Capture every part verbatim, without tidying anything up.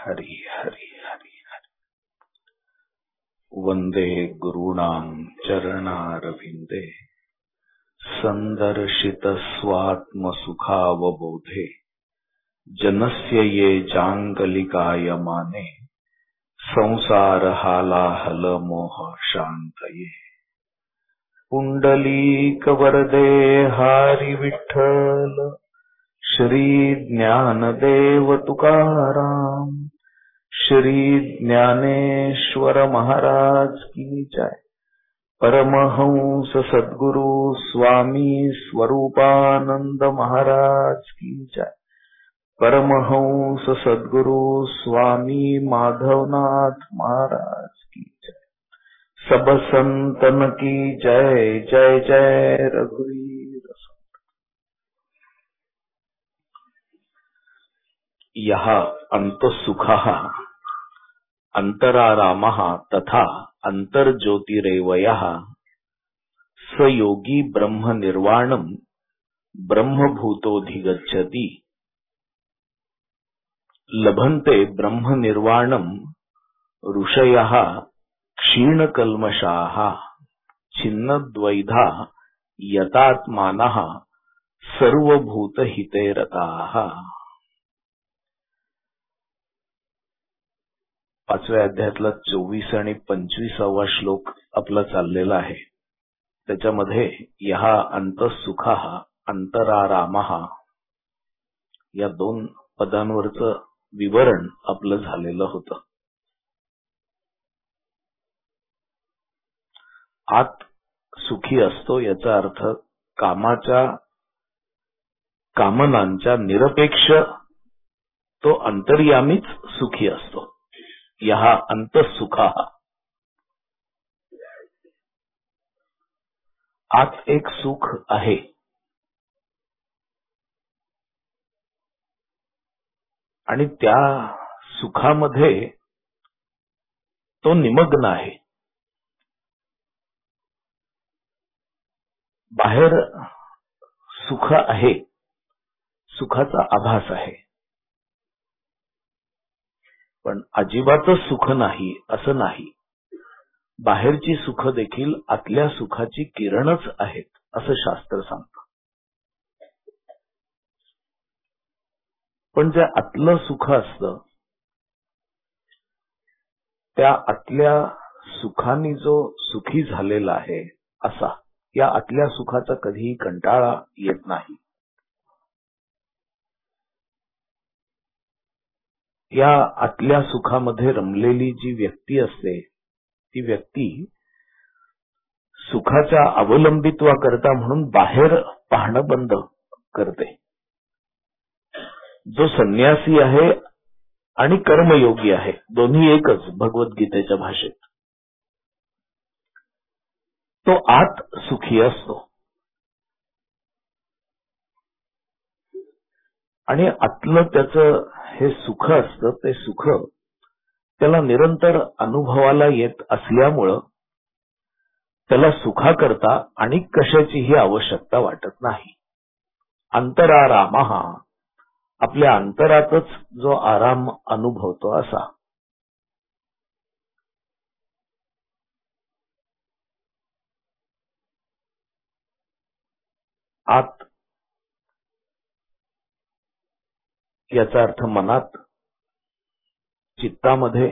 हरि हरि हरि हरि। वंदे गुरूणां चरणारविंदे संदर्शित स्वात्म सुखावबोधे जनस्य ये जांगलिकायमाने संसार हालाहल मोह शांतये। पुंडलीक वरदे हरि विठ्ठल श्री ज्ञानदेव तुकाराम श्री ज्ञानेश्वर महाराज की जय। परमहंस सद्गुरु स्वामी स्वरूपानंद महाराज की जय। परमहंस सद्गुरु स्वामी माधवनाथ महाराज की जय। सब संतन की जय जय जय रघुवीर संत। यह अंतसुखः अंतरारामः तथा अंतर्ज्योतिरेवयः स योगी ब्रह्म निर्वाणं ब्रह्मभूतोऽधिगच्छति। लभन्ते ब्रह्म निर्वाणं ऋषयः क्षीणकल्मषाः छिन्नद्वैधा यतात्मानः सर्वभूतहिते रताः। पाचव्या अध्यायातला चोवीस आणि पंचवीसावा श्लोक आपला चाललेला आहे। त्याच्यामध्ये यहा अंतसुखः अंतरारामः या दोन पदांवरचं विवरण आपलं झालेलं होतं। आत सुखी असतो याचा अर्थ कामाच्या कामनांच्या निरपेक्ष तो अंतर्यामीच सुखी असतो। यहा अंतसुखः आत एक सुख आहे आणि त्या सुखामध्ये तो निमग्न आहे। बाहेर सुख आहे, सुखाचा आभास आहे, पण अजिबातच सुख नाही असं नाही। बाहेरची सुख देखील आतल्या सुखाची किरणच आहेत असं शास्त्र सांगतं। पण जे आतलं सुख असतं त्या आतल्या सुखाने जो सुखी झालेला आहे असा या आतल्या सुखाचा कधीही कंटाळा येत नाही। या आतल्या सुखामध्ये रमलेली जी व्यक्ती असते ती व्यक्ती सुखाच्या अवलंबित्वाकरता म्हणून बाहेर पाहणं बंद करते। जो संन्यासी आहे आणि कर्मयोगी आहे दोन्ही एकच भगवद्गीतेच्या भाषेत, तो आत सुखी असतो आणि आतलं त्याचं हे सुख असतं ते सुख त्याला निरंतर अनुभवाला येत असल्यामुळं त्याला सुखाकरता आणि कशाचीही आवश्यकता वाटत नाही। अंतरारामः आपल्या अंतरातच जो आराम अनुभवतो असा। आत याचा अर्थ मनात, चित्तामध्ये,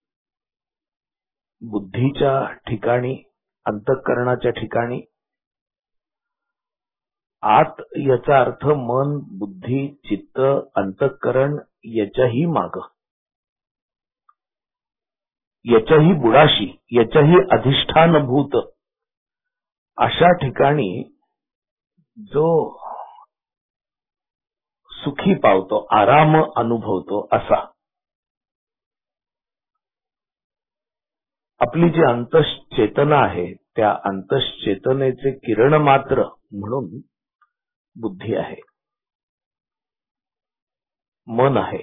बुद्धीच्या ठिकाणी, अंतःकरणाच्या ठिकाणी। आत याचा अर्थ मन, बुद्धी, चित्त, अंतःकरण याच्याही माग, याच्याही बुडाशी, याच्याही अधिष्ठानभूत अशा ठिकाणी जो सुखी पावतो, आराम अनुभवतो असा। आपली जी अंतश्चेतना आहे त्या अंतश्चेतनेचे किरण मात्र म्हणून बुद्धी आहे, मन आहे,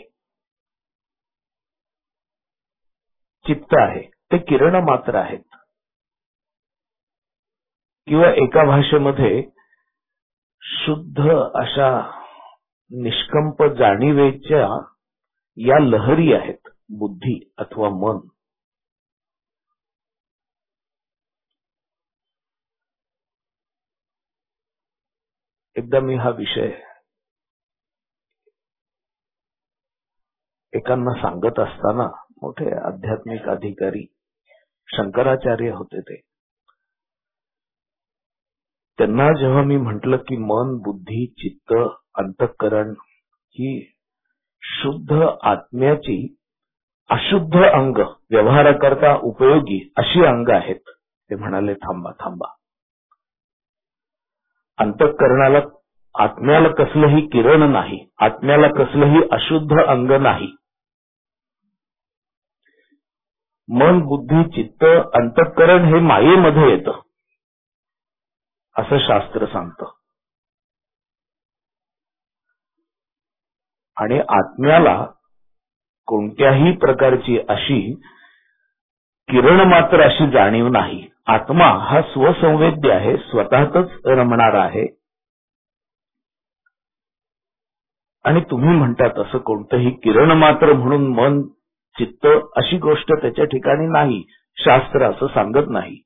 चित्त आहे, ते किरण मात्र आहेत। किंवा एका भाषेमध्ये शुद्ध अशा निष्कंप जाणीवेच्या या लहरी आहेत। बुद्धी अथवा मन एकदा मी हा विषय एकांना सांगत असताना, मोठे आध्यात्मिक अधिकारी शंकराचार्य होते ते, त्यांना जेव्हा मी म्हटलं की मन, बुद्धी, चित्त, अंतःकरण ही शुद्ध आत्म्याची अशुद्ध अंग, व्यवहाराकरता उपयोगी अशी अंग आहेत, ते म्हणाले थांबा थांबा, अंतःकरणाला, आत्म्याला कसलंही किरण नाही, आत्म्याला कसलंही अशुद्ध अंग नाही. मन, बुद्धी, चित्त, अंतःकरण हे मायेमध्ये येतं असं शास्त्र सांगतं. आणि आत्म्याला कोणत्याही प्रकारची अशी किरण मात्र अशी जाणीव नाही. आत्मा हा स्वसंवेद्य आहे, स्वतःतच रमणारा आहे. आणि तुम्ही म्हणतात असं कोणतंही किरण मात्र म्हणून मन, चित्त अशी गोष्ट त्याच्या ठिकाणी नाही, शास्त्र असं सांगत नाही.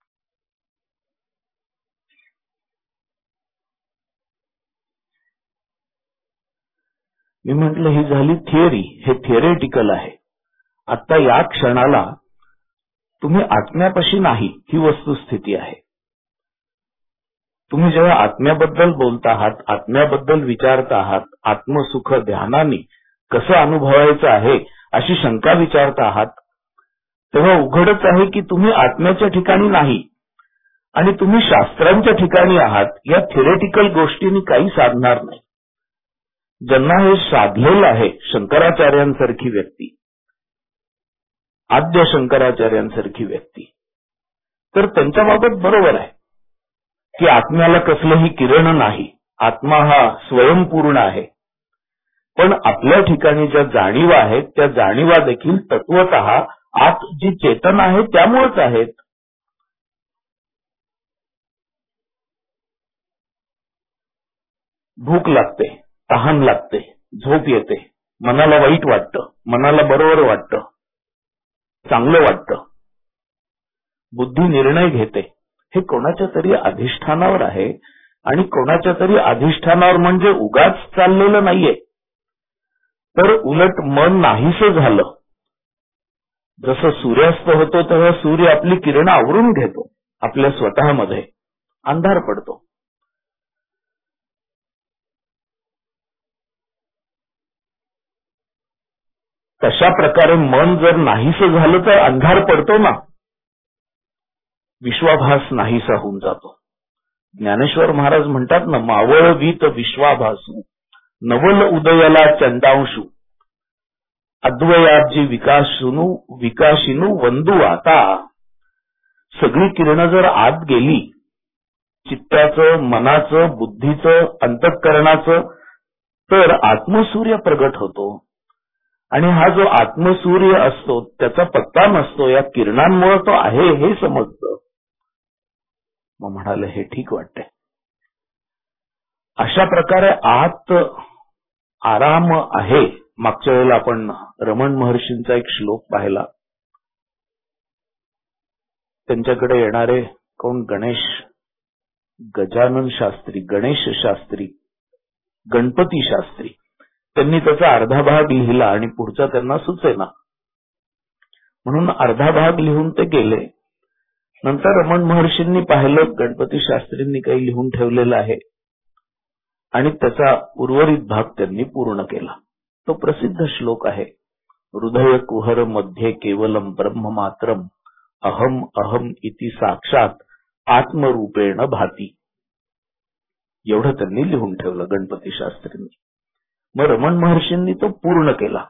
मी म्हटलं ही झाली थिअरी, हे थिअरेटिकल आहे. आता या क्षणाला तुम्ही आत्म्यापाशी नाही, ही वस्तुस्थिती आहे. तुम्ही जेव्हा आत्म्याबद्दल बोलता आहात, आत्म्याबद्दल विचारता आहात, आत्मसुख ध्यानाने कसं अनुभवायचं आहे अशी शंका विचारता आहात, तेव्हा उघडच आहे की तुम्ही आत्म्याच्या ठिकाणी नाही आणि तुम्ही शास्त्रांच्या ठिकाणी आहात. या थिअरेटिकल गोष्टींनी काही साधणार नाही. ज्यांना हे साधलेलं आहे, शंकराचार्यांसारखी व्यक्ती, आद्य शंकराचार्यांसारखी व्यक्ती, तर त्यांच्याबाबत बरोबर आहे की आत्म्याला कसलंही किरण नाही, आत्मा हा स्वयंपूर्ण आहे. पण आपल्या ठिकाणी ज्या जाणीवा आहेत, त्या जाणीवा देखील तत्वतः आत जी चेतना आहे त्यामुळेच आहेत. भूक लागते, तहान लागते, झोप येते, मनाला वाईट वाटतं, मनाला बरोबर वाटतं, चांगलं वाटतं, बुद्धी निर्णय घेते. हे कोणाच्या तरी अधिष्ठानावर आहे. आणि कोणाच्या तरी अधिष्ठानावर म्हणजे उगाच चाललेलं नाहीये, तर उलट मन नाहीसं झालं. जसं सूर्यास्त होतो तेव्हा सूर्य आपली किरण आवरून घेतो, आपल्या स्वतःमध्ये अंधार पडतो. तशा प्रकारे मन जर नाहीसं झालं तर अंधार पडतो ना, विश्वाभास नाहीसा होऊन जातो. ज्ञानेश्वर महाराज म्हणतात ना, मावळ वीत विश्वाभासू, नवल उदयाला चंदांशू, अद्वयाची विकासुनु विकाशिनू वंदू आता. सगळी किरणं जर आत गेली, चित्ताचं, मनाचं, बुद्धीचं, अंतःकरणाचं, तर आत्मसूर्य प्रगट होतो. आणि हा जो आत्मसूर्य असतो त्याचा पत्ता नसतो, या किरणांमुळे तो आहे हे समजतं. मग म्हणाले हे ठीक वाटतंय. अशा प्रकारे आत आराम आहे. मागच्या वेळेला आपण रमण महर्षींचा एक श्लोक पाहिला. त्यांच्याकडे येणारे कोण, गणेश, गजानन शास्त्री, गणेश शास्त्री, गणपती शास्त्री, त्यांनी त्याचा अर्धा भाग लिहिला आणि पुढचा त्यांना सुचेना, म्हणून अर्धा भाग लिहून ते गेले. नंतर रमण महर्षींनी पाहिलं गणपती शास्त्रींनी काही लिहून ठेवलेलं आहे आणि त्याचा उर्वरित भाग त्यांनी पूर्ण केला. तो प्रसिद्ध श्लोक आहे, हृदय कुहर मध्ये केवलम ब्रह्म मात्रम अहम अहम इति साक्षात आत्मरूपेण भाती. एवढं त्यांनी लिहून ठेवलं गणपती शास्त्रींनी. मग रमण महर्षींनी तो पूर्ण केला.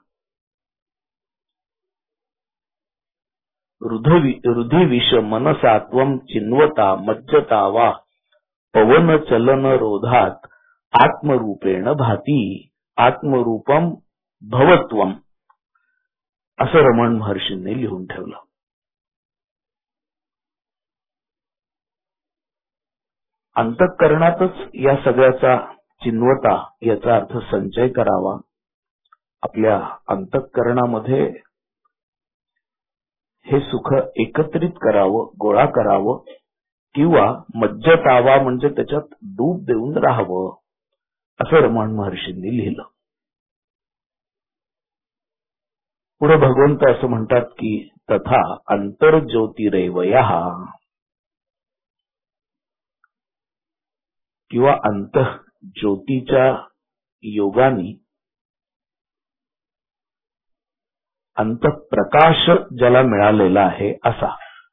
हृदय विष मनसात्वम चिन्वता मज्जता वा पवन चलन रोधात आत्मरूपेण भाती आत्मरूपम भवत्वम, असं रमण महर्षींनी लिहून ठेवलं. अंतःकरणातच या सगळ्याचा चिन्वता, याचा अर्थ संचय करावा. आपल्या अंतःकरणामध्ये हे सुख एकत्रित करावं, गोळा करावं किंवा मज्जतावा म्हणजे त्याच्यात डूब देऊन राहावं, असं रमण महर्षींनी लिहिलं. पुढे भगवंत असं म्हणतात की तथा अंतर्ज्योतिरेवयः किंवा अंतः ज्योतीच्या योगानी अंतःप्रकाश ज्याला मिळालेला आहे असा.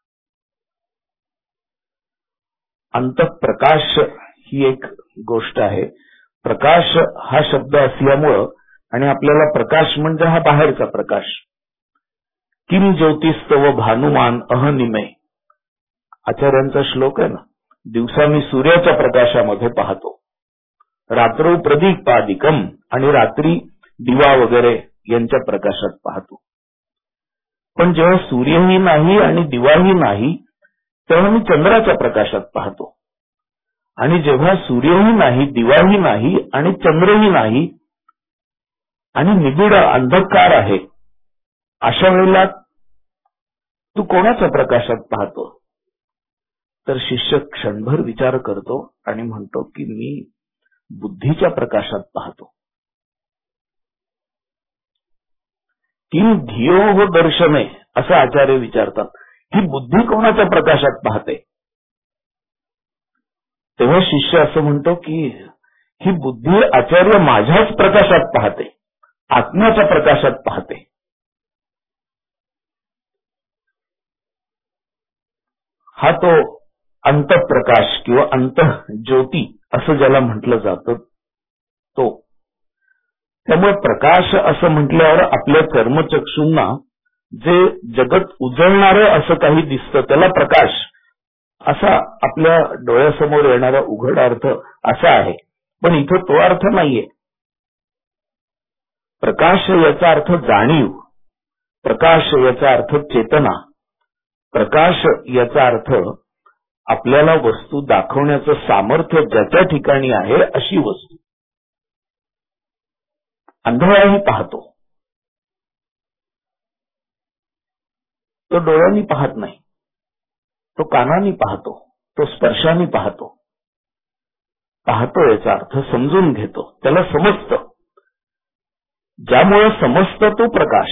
अंतःप्रकाश ही एक गोष्ट आहे. प्रकाश हा शब्द असल्यामुळं आणि आपल्याला प्रकाश म्हणजे हा बाहेरचा प्रकाश. किम ज्योतिस्तव भानुमान अहनिमे आचार्यांचा श्लोक आहे ना. दिवसा मी सूर्याच्या प्रकाशामध्ये पाहतो, रात्रौ प्रदीपादिकम आणि रात्री दिवा वगैरे यांच्या प्रकाशात पाहतो. पण जेव्हा सूर्यही नाही आणि दिवाही नाही तेव्हा मी चंद्राच्या प्रकाशात पाहतो. आणि जेव्हा सूर्यही नाही, दिवाही नाही आणि चंद्रही नाही आणि निबिड अंधकार आहे, अशा वेळेला तू कोणाच्या प्रकाशात पाहतो? तर शिष्य क्षणभर विचार करतो आणि म्हणतो की मी बुद्धीच्या प्रकाशात पाहतो. किम धियो दर्शने असं आचार्य विचारतात. ही बुद्धी कोणाच्या प्रकाशात पाहते? तेव्हा शिष्य असं म्हणतो की ही बुद्धी आचार्य माझ्याच प्रकाशात पाहते, आत्म्याच्या प्रकाशात पाहते. हा तो अंतःप्रकाश किंवा अंतः ज्योती असं ज्याला म्हटलं जातं तो. त्यामुळे प्रकाश असं म्हटल्यावर आपल्या कर्मचक्षूंना जे जगत उजळणारं असं काही दिसतं त्याला प्रकाश असा आपल्या डोळ्यासमोर येणारा उघड अर्थ असा आहे. पण इथं तो अर्थ नाहीये. प्रकाश याचा अर्थ जाणीव, प्रकाश याचा अर्थ चेतना, प्रकाश याचा अर्थ आपल्याला वस्तू दाखवण्याचं सामर्थ्य ज्याच्या ठिकाणी आहे अशी वस्तू. अंधळाही पाहतो, तो डोळ्यांनी पाहत नाही, तो कानांनी पाहतो, तो स्पर्शाने पाहतो. पाहतो याचा अर्थ समजून घेतो, त्याला समजतं. ज्यामुळे समजतं तो प्रकाश.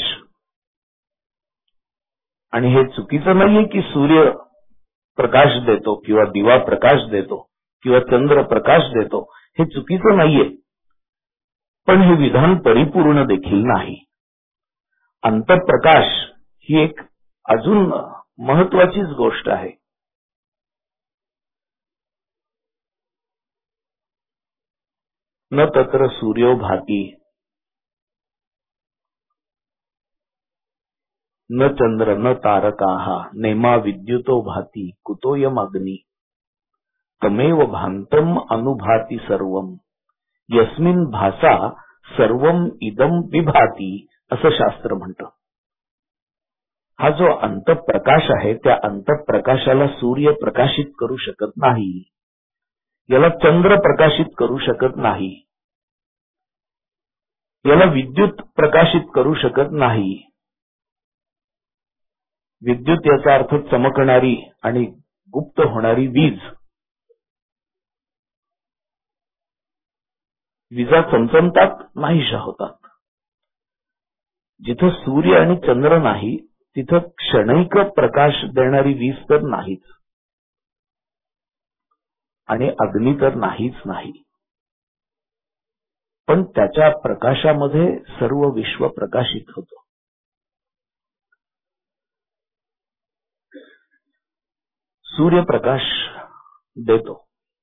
आणि हे चुकीचं नाहीये की सूर्य प्रकाश देतो किंवा दिवा प्रकाश देतो किंवा चंद्र प्रकाश देतो, हे चुकीचं नाहीये. पण हे विधान परिपूर्ण देखील नाही. अंतःप्रकाश ही एक अजून महत्वाचीच गोष्ट आहे. न तत्र सूर्यो भाती न चंद्र न तारकाः नेमा विद्युतो भाती कुतोयम अग्नी तमेव भांतम अनुभाती सर्वम यस्मिन भासा सर्वम इदम विभाती असं शास्त्र म्हणतं. हा जो अंतःप्रकाश आहे त्या अंतःप्रकाशाला सूर्य प्रकाशित करू शकत नाही, याला चंद्र प्रकाशित करू शकत नाही, याला विद्युत प्रकाशित करू शकत नाही. विद्युत याचा अर्थ चमकणारी आणि गुप्त होणारी वीज. विजा चमचमतात, नाहीशा होतात. जिथं सूर्य आणि चंद्र नाही तिथं क्षणिक प्रकाश देणारी वीज तर नाहीच आणि अग्नी तर नाहीच नाही. पण त्याच्या प्रकाशामध्ये सर्व विश्व प्रकाशित होतं. सूर्यप्रकाश देतो.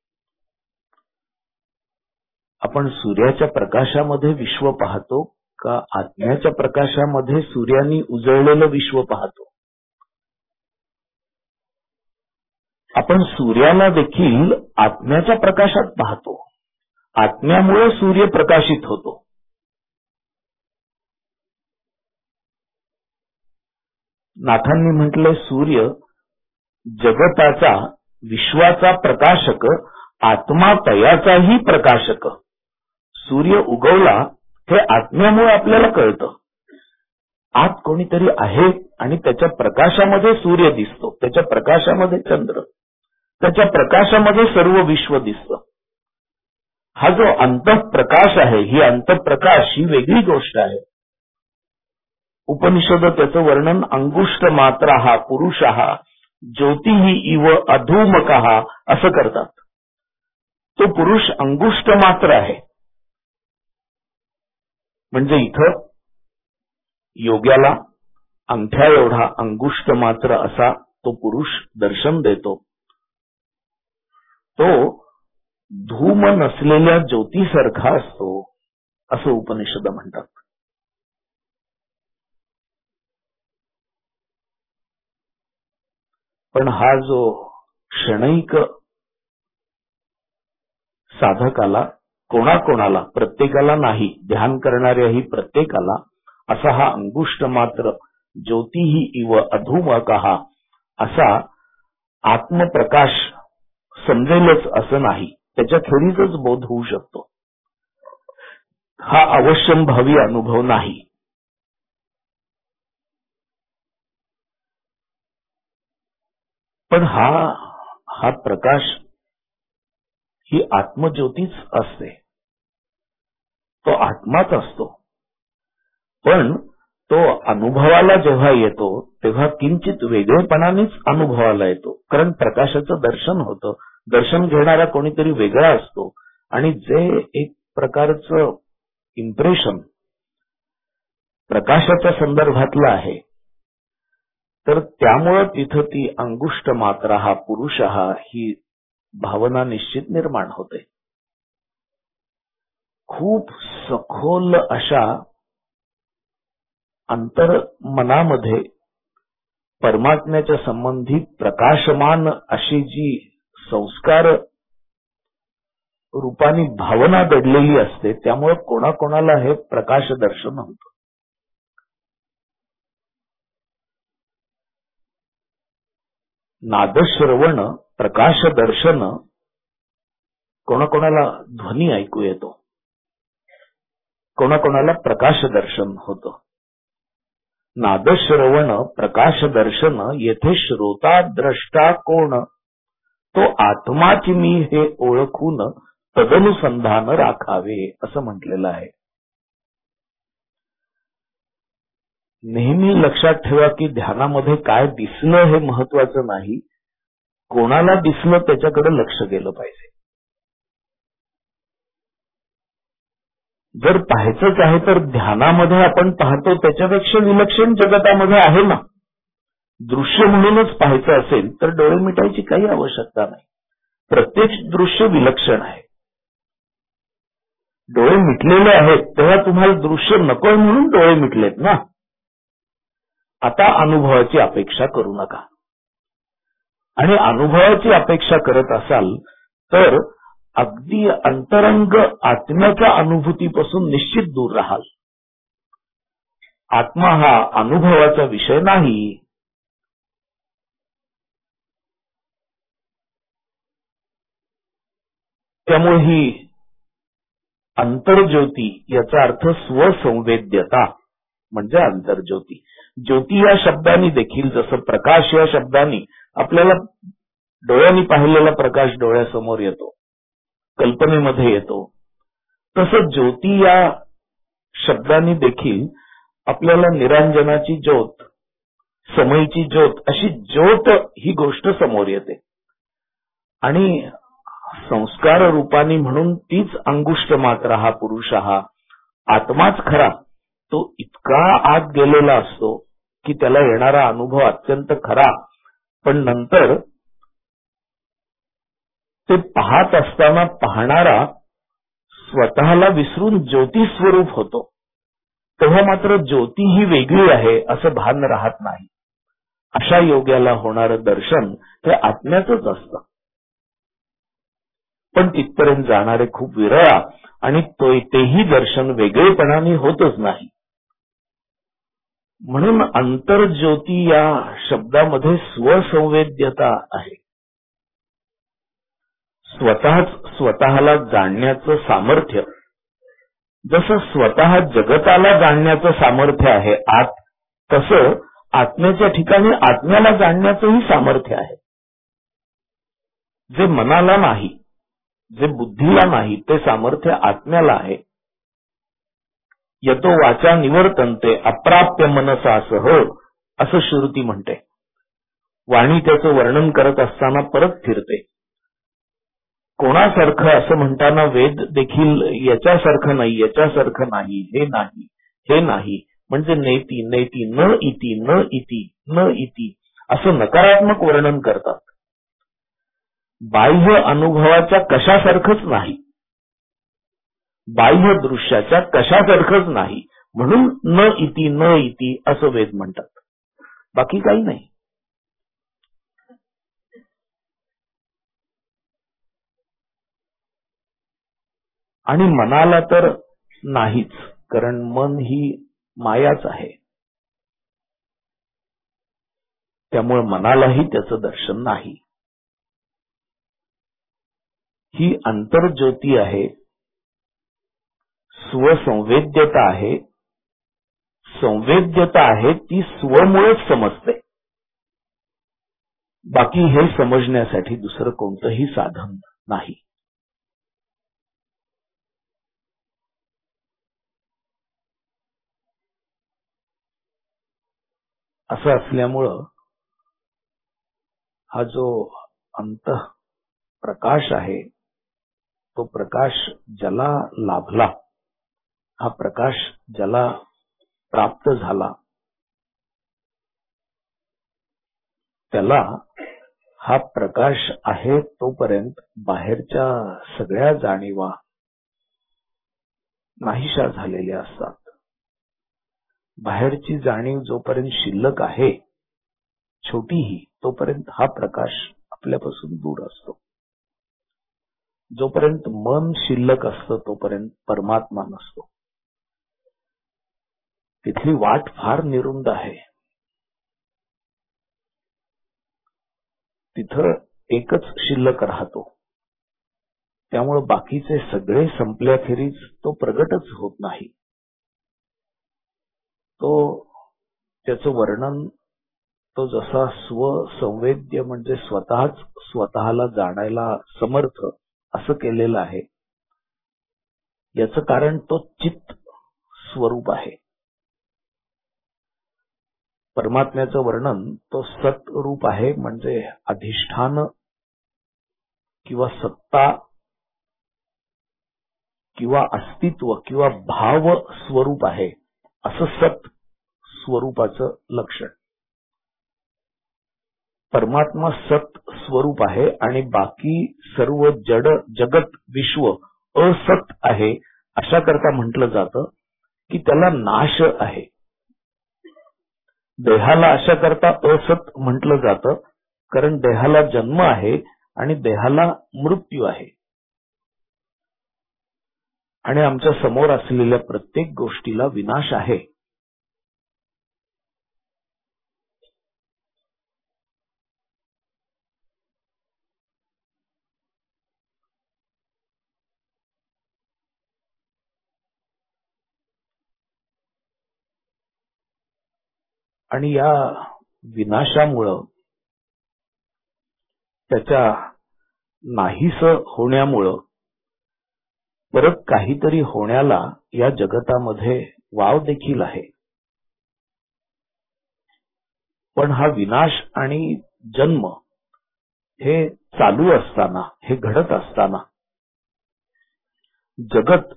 आपण सूर्याच्या प्रकाशामध्ये विश्व पाहतो का आत्म्याच्या प्रकाशामध्ये सूर्याने उजळलेलं विश्व पाहतो? आपण सूर्याला देखील आत्म्याच्या प्रकाशात पाहतो. आत्म्यामुळे सूर्य प्रकाशित होतो. नाथांनी म्हटलंय सूर्य जगताचा विश्वाचा प्रकाशक, आत्मा तयाचाही प्रकाशक. सूर्य उगवला हे आत्म्यामुळे आपल्याला कळतं. आत कोणीतरी आहे आणि त्याच्या प्रकाशामध्ये सूर्य दिसतो, त्याच्या प्रकाशामध्ये चंद्र, त्याच्या प्रकाशामध्ये सर्व विश्व दिसतं. हा जो अंतःप्रकाश आहे, ही अंतःप्रकाश ही वेगळी गोष्ट आहे. उपनिषद त्याचं वर्णन अंगुष्ठ मात्र हा पुरुष हा ज्योतिही इव अधूमक असं करतात. तो पुरुष अंगुष्ठ मात्र आहे. म्हणजे इथं योग्याला अंगठ्या एवढा अंगुष्ठ मात्र असा तो पुरुष दर्शन देतो. तो धूम नसलेल्या ज्योतीसारखा असतो असं उपनिषद म्हणतात. पण हा जो क्षणिक साधकाला, कोणाकोणाला, प्रत्येकाला नाही, ध्यान करणाऱ्याही प्रत्येकाला असा हा अंगुष्ठ मात्र ज्योतिही इव अधूमक असा आत्मप्रकाश समजेलच असं नाही, त्याच्या खेरीजच बोध होऊ शकतो. हा अवश्यंभावी अनुभव नाही. पण हा हा प्रकाश ही आत्मज्योतीच असते, तो आत्माच असतो. पण तो अनुभवाला जेव्हा येतो तेव्हा किंचित वेगळेपणानेच अनुभवाला येतो. कारण प्रकाशाचं दर्शन होतं, दर्शन घेणारा कोणीतरी वेगळा असतो आणि जे एक प्रकारचं इम्प्रेशन प्रकाशाच्या संदर्भातलं आहे, तर त्यामुळं तिथं ती अंगुष्ठ मात्रा हा पुरुष हा ही भावना निश्चित निर्माण होते. खूप सखोल अशा अंतर मनामध्ये परमात्म्याच्या संबंधी प्रकाशमान अशी जी संस्कार रूपाने भावना दडलेली असते, त्यामुळे कोणाकोणाला हे प्रकाश दर्शन होतं. नादश्रवण प्रकाश दर्शन कोणाकोणाला ध्वनी ऐकू येतो, कोणाकोणाला प्रकाश दर्शन होतं. नादश्रवण प्रकाश दर्शन येथे श्रोता द्रष्टा कोण, तो आत्माच मी हे ओळखून तदनुसंधान राखावे असं म्हटलेलं आहे. नेहमी लक्षात ठेवा की ध्यानामध्ये काय दिसणं हे महत्वाचं नाही, कोणाला दिसलं त्याच्याकडे लक्ष गेलं पाहिजे. जर पाहायचंच आहे तर ध्यानामध्ये आपण पाहतो त्याच्यापेक्षा विलक्षण जगतामध्ये आहे ना. दृश्य म्हणूनच पाहायचं असेल तर डोळे मिटायची काही आवश्यकता नाही. प्रत्येक दृश्य विलक्षण आहे. डोळे मिटलेले आहेत तेव्हा तुम्हाला दृश्य नकोय म्हणून डोळे मिटलेत ना. आता अनुभवाची अपेक्षा करू नका. आणि अनुभवाची अपेक्षा करत असाल तर अगदी अंतरंग आत्म्याच्या अनुभूतीपासून निश्चित दूर राहाल. आत्मा हा अनुभवाचा विषय नाही. त्यामुळे ही अंतर्ज्योती याचा अर्थ स्वसंवेद्यता म्हणजे अंतर्ज्योती. ज्योती या शब्दाने देखील जसं प्रकाश या शब्दाने आपल्याला डोळ्यांनी पाहिलेला प्रकाश डोळ्यासमोर येतो, कल्पनेमध्ये येतो, तसं ज्योती या शब्दाने देखील आपल्याला निरांजनाची ज्योत, समयीची ज्योत अशी ज्योत ही गोष्ट समोर येते. आणि संस्कार रूपाने म्हणून तीच अंगुष्ठ मात्र हा पुरुष हा आत्माच खरा तो इतका आत गेलेला असतो की त्याला येणारा अनुभव अत्यंत खरा, पण नंतर ते पाहत असताना पाहणारा स्वतःला विसरून ज्योती स्वरूप होतो. तेव्हा मात्र ज्योती ही वेगळी आहे असं भान राहत नाही. अशा योग्याला होणारं दर्शन हे आत्म्याचंच असतं. पण तिथपर्यंत जाणारे खूप विरळ आणि तो तेही दर्शन वेगळेपणाने होतच नाही. म्हणून अंतर्ज्योती या शब्दामध्ये स्वसंवेद्यता आहे. स्वतःच स्वतःला जाणण्याचं सामर्थ्य, जसं स्वतः जगताला जाणण्याचं सामर्थ्य आहे आत तसं आत्म्याच्या ठिकाणी आत्म्याला जाणण्याचंही सामर्थ्य आहे. जे मनाला नाही, जे बुद्धीला नाही, ते सामर्थ्य आत्म्याला आहे. यतो वाचा निवर्तन्ते अप्राप्य मनसासह असं श्रुती म्हणते. वाणी त्याचं वर्णन करत असताना परत फिरते. कोणासारखं असं म्हणताना वेद देखील याच्यासारखं नाही, याच्यासारखं नाही, हे नाही, हे नाही, म्हणजे नेती नेती न इति न इति न इति असं नकारात्मक वर्णन करतात. बाह्य अनुभवाच्या कशासारखंच नाही, बाह्य दृश्याच्या कशासारखंच नाही, म्हणून न इति न इति असं वेद म्हणतात. बाकी काही नाही. आणि मनाला तर नाहीच, कारण मन ही मायाच आहे. त्यामुळे मनालाही त्याचं दर्शन नाही. ही अंतर्ज्योती आहे, स्वसंवेद्यता आहे. संवेद्यता आहे ती स्वमुळेच समजते. बाकी हे समजण्यासाठी दुसरं कोणतंही साधन नाही. असं असल्यामुळं हा जो अंत प्रकाश आहे, तो प्रकाश ज्याला लाभला, हा प्रकाश ज्याला प्राप्त झाला, त्याला हा प्रकाश आहे तोपर्यंत बाहेरच्या सगळ्या जाणीवा नाहीशा झालेल्या असतात. बाहेरची जाणीव जोपर्यंत शिल्लक आहे, छोटीही, तोपर्यंत हा प्रकाश आपल्यापासून दूर असतो. जोपर्यंत मन शिल्लक असतं तोपर्यंत परमात्मा नसतो. तिथली वाट फार निरुंद आहे. तिथं एकच शिल्लक राहतो. त्यामुळे बाकीचे सगळे संपल्याखेरीज तो प्रगटच होत नाही. तो त्याचं वर्णन तो जसा स्वसंवेद्य म्हणजे स्वतःच स्वतःला जाणायला समर्थ असं केलेलं आहे. याचं कारण तो चित्त स्वरूप आहे. परमात्म्याचं वर्णन तो सत्रूप आहे, म्हणजे अधिष्ठान किंवा सत्ता किंवा अस्तित्व किंवा भाव स्वरूप आहे, असं सत स्वरूपाचं लक्षण. परमात्मा सत स्वरूप आहे आणि बाकी सर्व जड जगत विश्व असत आहे. अशा करता म्हटलं जातं की त्याला नाश आहे. देहाला अशा करता असत म्हटलं जातं, कारण देहाला जन्म आहे आणि देहाला मृत्यू आहे. आणि आमच्या समोर असलेल्या प्रत्येक गोष्टीला विनाश आहे. आणि या विनाशामुळं, त्याच्या नाहीस होण्यामुळं परत काहीतरी होण्याला या जगतामध्ये वाव देखील आहे. पण हा विनाश आणि जन्म हे चालू असताना, हे घडत असताना, जगत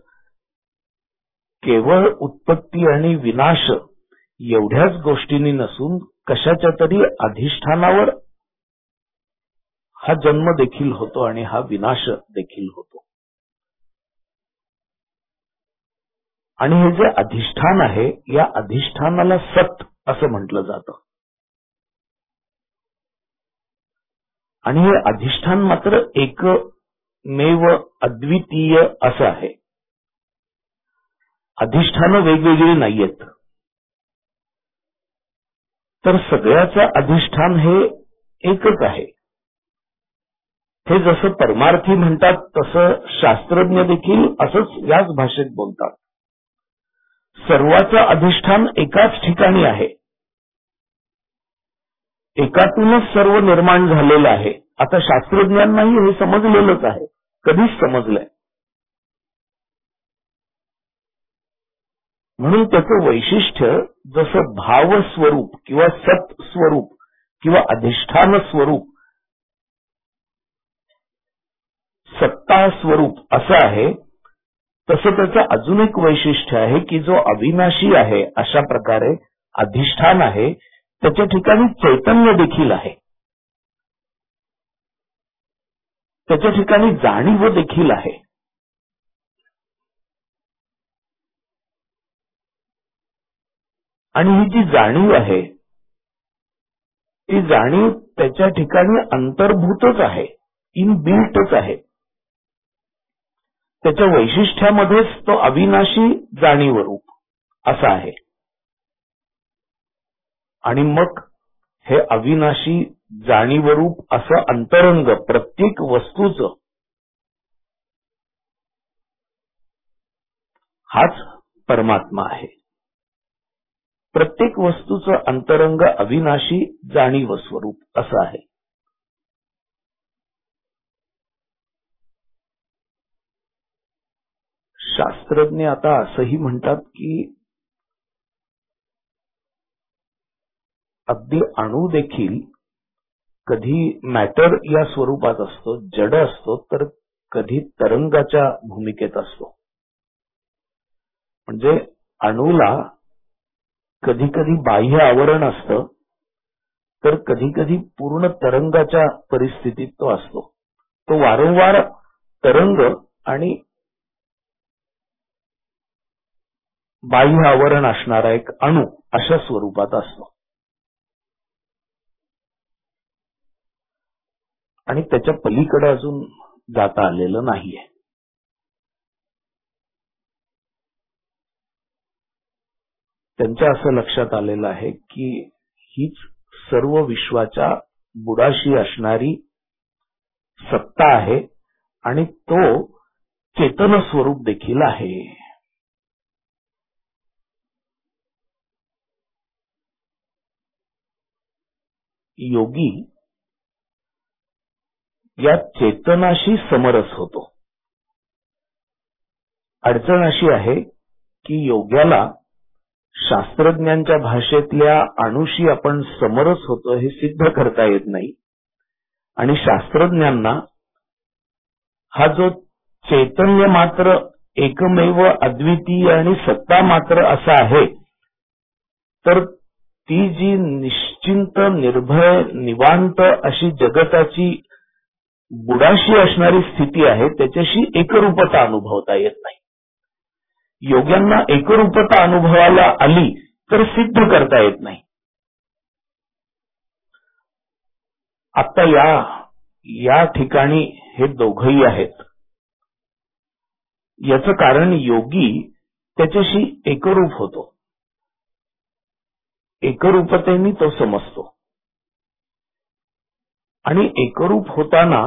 केवळ उत्पत्ती आणि विनाश एवढ्याच गोष्टींनी नसून कशाच्या तरी अधिष्ठानावर हा जन्म देखील होतो आणि हा विनाश देखील होतो. आणि हे जे अधिष्ठान आहे, या अधिष्ठानाला सत असं म्हटलं जातं. आणि हे अधिष्ठान मात्र एकमेव अद्वितीय असं आहे. अधिष्ठानं वेगवेगळी नाहीयेत. तर सगळ्याचं अधिष्ठान हे एकच आहे. हे जसं परमार्थी म्हणतात तसं शास्त्रज्ञ देखील असंच याच भाषेत बोलतात. सर्वाचं अधिष्ठान एकाच ठिकाणी आहे. एकातूनच सर्व निर्माण झालेलं आहे. आता शास्त्रज्ञांनाही हे समजलेलंच आहे, कधीच समजलंय. म्हणून त्याचं वैशिष्ट्य जसं भावस्वरूप किंवा सत स्वरूप किंवा अधिष्ठान स्वरूप, सत्ता स्वरूप असं आहे, तसं त्याचं अजून एक वैशिष्ट्य आहे की जो अविनाशी आहे, अशा प्रकारे अधिष्ठान आहे, त्याच्या ठिकाणी चैतन्य देखील आहे, त्याच्या ठिकाणी जाणीव देखील आहे. आणि ही जी जाणीव आहे, ती जाणीव त्याच्या ठिकाणी अंतर्भूतच आहे, इनबिल्टच आहे. त्याच्या वैशिष्ट्यामध्येच तो अविनाशी जाणीव रूप असा आहे. आणि मग हे अविनाशी जाणीवरूप असं अंतरंग प्रत्येक वस्तूचं हाच परमात्मा आहे. प्रत्येक वस्तूचं अंतरंग अविनाशी जाणीव स्वरूप असं आहे. शास्त्रज्ञ आता असंही म्हणतात की अगदी अणू देखील कधी मॅटर या स्वरूपात असतो, जड असतो, तर कधी तरंगाच्या भूमिकेत असतो. म्हणजे अणूला कधी कधी बाह्य आवरण असतं, तर कधी कधी पूर्ण तरंगाच्या परिस्थितीत तो असतो. तो वारंवार तरंग आणि बाह्य आवरण असणारा एक अणू अशा स्वरूपात असतो. आणि त्याच्या पलीकडे अजून जाता आलेलं नाहीये. त्यांच्या असं लक्षात आलेलं आहे की हीच सर्व विश्वाच्या बुडाशी असणारी सत्ता आहे आणि तो चेतन स्वरूप देखील आहे. योगी या चेतनाशी समरस होतो. अडचण अशी आहे की योग्याला शास्त्रज्ञांच्या भाषेतल्या अणुशी आपण समरस होतो हे सिद्ध करता येत नाही. आणि शास्त्रज्ञांना हा जो चैतन्य मात्र एकमेव अद्वितीय आणि सत्ता मात्र असा आहे, तर ती जी निश्चिंत निर्भय निवांत अशी जगताची बुडाशी असणारी स्थिती आहे, त्याच्याशी एकरूपता अनुभवता येत नाही. योग्यांना एकरूपता अनुभवाला आली तर सिद्ध करता येत नाही. आता या या ठिकाणी हे दोघही आहेत. याचं कारण योगी त्याच्याशी एकरूप होतो, एकरूपतेने तो समजतो. आणि एकरूप होताना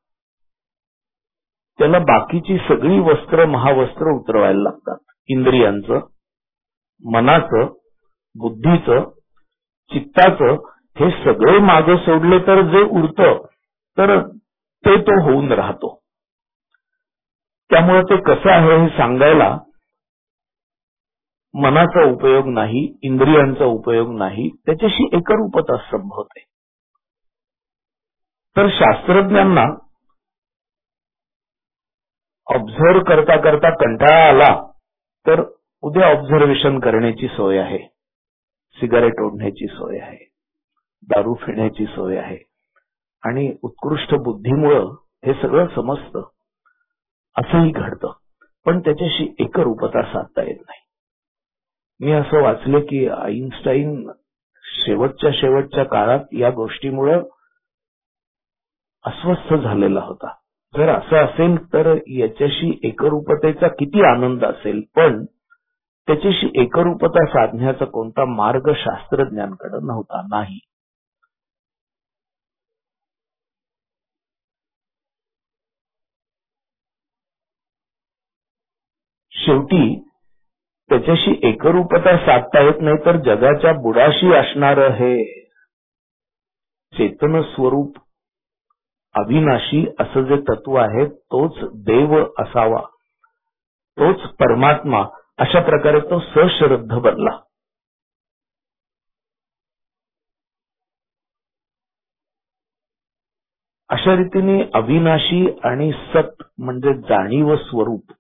त्याला बाकीची सगळी वस्त्र महावस्त्र उतरवायला लागतात. इंद्रियांचं, मनाचं, बुद्धीचं, चित्ताचं हे सगळे मागे सोडले तर जे उरतं तर ते तो होऊन राहतो. त्यामुळे ते कसं आहे हे सांगायला मनाचा उपयोग नाही, इंद्रियांचा उपयोग नाही, त्याच्याशी एकरूपता संभवते. तर शास्त्रज्ञांना ऑब्झर्व करता करता कंटाळा आला तर उद्या ऑब्झर्वेशन करण्याची सोय आहे, सिगारेट ओढण्याची सोय आहे, दारू पिण्याची सोय आहे. आणि उत्कृष्ट बुद्धीमुळं हे सगळं समजतं, असंही घडतं, पण त्याच्याशी एकरूपता साधता येत नाही. मी असं वाचलं की आईन्स्टाईन शेवटच्या शेवटच्या काळात या गोष्टीमुळं अस्वस्थ झालेला होता. जर असं असेल तर याच्याशी एकरूपतेचा किती आनंद असेल, पण त्याच्याशी एकरूपता साधण्याचा कोणता मार्ग शास्त्रज्ञांकडे नव्हता. नाही. शेवटी त्याच्याशी एकरूपता साधता येत नाही तर जगाच्या बुडाशी असणारं हे चेतन स्वरूप अविनाशी असं जे तत्व आहे तोच देव असावा, तोच परमात्मा, अशा प्रकारे तो सश्रद्ध बनला. अशा रीतीने अविनाशी आणि सत म्हणजे जाणीव स्वरूप